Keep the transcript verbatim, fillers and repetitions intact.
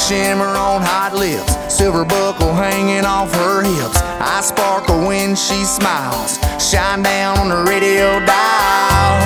shimmer on hot lips, silver buckle hanging off her hips. I sparkle when she smiles, shine down on the radio dial.